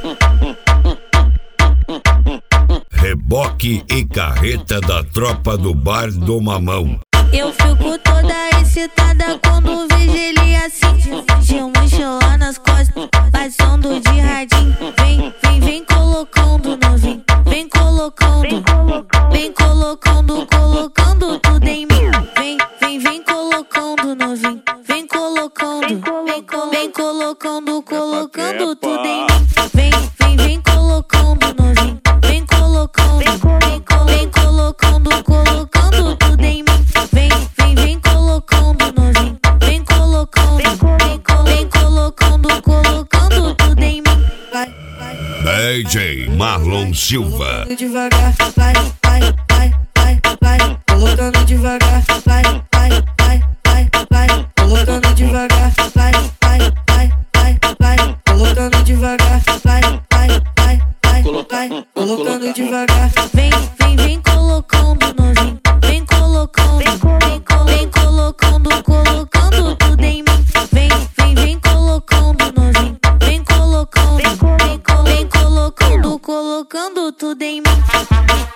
Reboque e carreta da tropa do bar do Mamão. Eu fico toda excitada quando vejo ele assim, de mochila nas costas, passando de radinho. Vem colocando novinho, vem colocando, colocando tudo em mim. Vem colocando novinho, vem colocando, colocando tudo em mim. Vem colocando novinho, vem colocando, colocando tudo em mim. Vem colocando novinho, vem colocando, colocando tudo em mim. DJ Marlon Silva. Devagar, vai, colocando devagar, vai, colocando devagar, vai, colocando devagar, vai, colocando devagar. Vem colocando novinho, vem colocando, colocando tudo em mim. Vem colocando novinho, vem colocando, colocando tudo em mim.